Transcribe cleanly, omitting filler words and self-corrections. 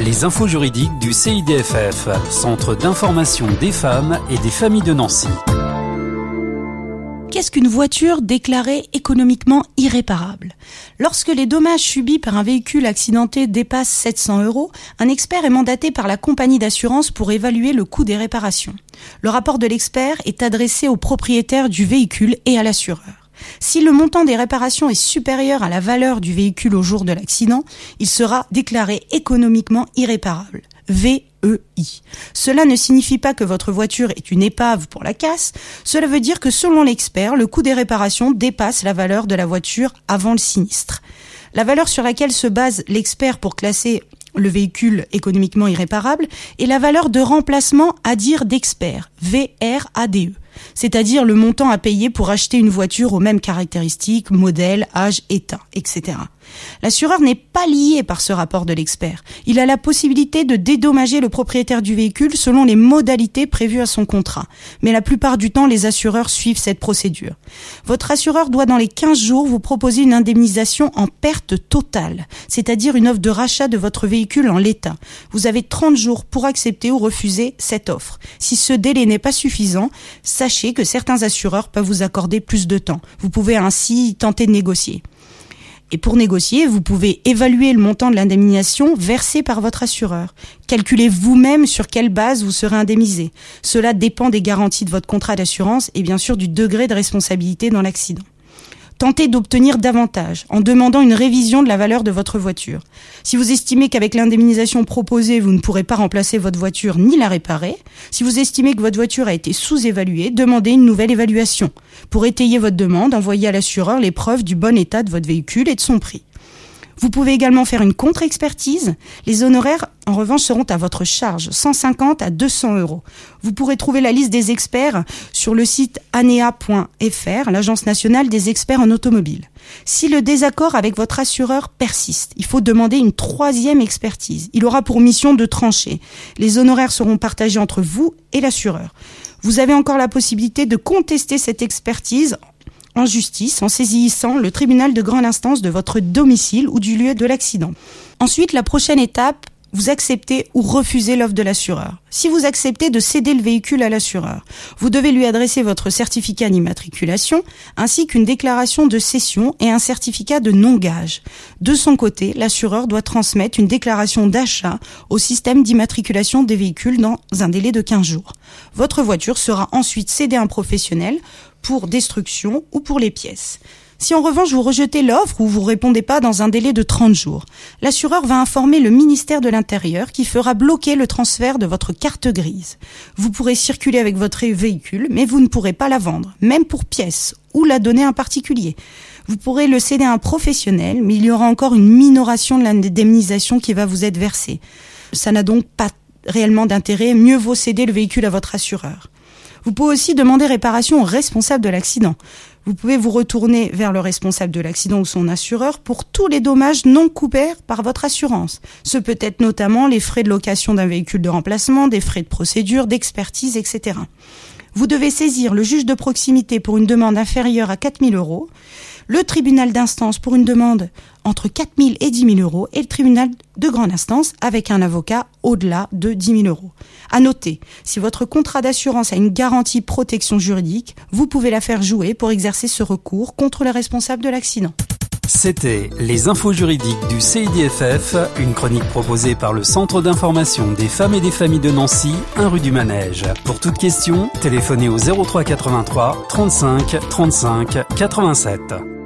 les infos juridiques du CIDFF, Centre d'information des femmes et des familles de Nancy. Qu'est-ce qu'une voiture déclarée économiquement irréparable ? Lorsque les dommages subis par un véhicule accidenté dépassent 700 €, un expert est mandaté par la compagnie d'assurance pour évaluer le coût des réparations. Le rapport de l'expert est adressé au propriétaire du véhicule et à l'assureur. Si le montant des réparations est supérieur à la valeur du véhicule au jour de l'accident, il sera déclaré économiquement irréparable. VEI. Cela ne signifie pas que votre voiture est une épave pour la casse, cela veut dire que selon l'expert, le coût des réparations dépasse la valeur de la voiture avant le sinistre. La valeur sur laquelle se base l'expert pour classer le véhicule économiquement irréparable est la valeur de remplacement à dire d'expert, VRADE, c'est-à-dire le montant à payer pour acheter une voiture aux mêmes caractéristiques, modèle, âge, état, etc. L'assureur n'est pas lié par ce rapport de l'expert. Il a la possibilité de dédommager le propriétaire du véhicule selon les modalités prévues à son contrat. Mais la plupart du temps, les assureurs suivent cette procédure. Votre assureur doit dans les 15 jours vous proposer une indemnisation en perte totale, c'est-à-dire une offre de rachat de votre véhicule en l'état. Vous avez 30 jours pour accepter ou refuser cette offre. Si ce délai n'est pas suffisant, sachez que certains assureurs peuvent vous accorder plus de temps. Vous pouvez ainsi tenter de négocier. Et pour négocier, vous pouvez évaluer le montant de l'indemnisation versée par votre assureur. Calculez vous-même sur quelle base vous serez indemnisé. Cela dépend des garanties de votre contrat d'assurance et bien sûr du degré de responsabilité dans l'accident. Tentez d'obtenir davantage en demandant une révision de la valeur de votre voiture. Si vous estimez qu'avec l'indemnisation proposée, vous ne pourrez pas remplacer votre voiture ni la réparer, si vous estimez que votre voiture a été sous-évaluée, demandez une nouvelle évaluation. Pour étayer votre demande, envoyez à l'assureur les preuves du bon état de votre véhicule et de son prix. Vous pouvez également faire une contre-expertise. Les honoraires, en revanche, seront à votre charge, 150 à 200 €. Vous pourrez trouver la liste des experts sur le site anea.fr, l'Agence nationale des experts en automobile. Si le désaccord avec votre assureur persiste, il faut demander une 3e expertise. Il aura pour mission de trancher. Les honoraires seront partagés entre vous et l'assureur. Vous avez encore la possibilité de contester cette expertise en justice en saisissant le tribunal de grande instance de votre domicile ou du lieu de l'accident. Ensuite, la prochaine étape, vous acceptez ou refusez l'offre de l'assureur. Si vous acceptez de céder le véhicule à l'assureur, vous devez lui adresser votre certificat d'immatriculation ainsi qu'une déclaration de cession et un certificat de non-gage. De son côté, l'assureur doit transmettre une déclaration d'achat au système d'immatriculation des véhicules dans un délai de 15 jours. Votre voiture sera ensuite cédée à un professionnel pour destruction ou pour les pièces. Si en revanche vous rejetez l'offre ou vous répondez pas dans un délai de 30 jours, l'assureur va informer le ministère de l'Intérieur qui fera bloquer le transfert de votre carte grise. Vous pourrez circuler avec votre véhicule, mais vous ne pourrez pas la vendre, même pour pièces, ou la donner à un particulier. Vous pourrez le céder à un professionnel, mais il y aura encore une minoration de l'indemnisation qui va vous être versée. Ça n'a donc pas réellement d'intérêt, mieux vaut céder le véhicule à votre assureur. Vous pouvez aussi demander réparation au responsable de l'accident. Vous pouvez vous retourner vers le responsable de l'accident ou son assureur pour tous les dommages non couverts par votre assurance. Ce peut être notamment les frais de location d'un véhicule de remplacement, des frais de procédure, d'expertise, etc. Vous devez saisir le juge de proximité pour une demande inférieure à 4 000 €, le tribunal d'instance pour une demande entre 4 000 et 10 000 € et le tribunal de grande instance avec un avocat au-delà de 10 000 €. À noter, si votre contrat d'assurance a une garantie protection juridique, vous pouvez la faire jouer pour exercer ce recours contre le responsable de l'accident. C'était les infos juridiques du CIDFF, une chronique proposée par le Centre d'information des femmes et des familles de Nancy, 1 rue du Manège. Pour toute question, téléphonez au 03 83 35 35 87.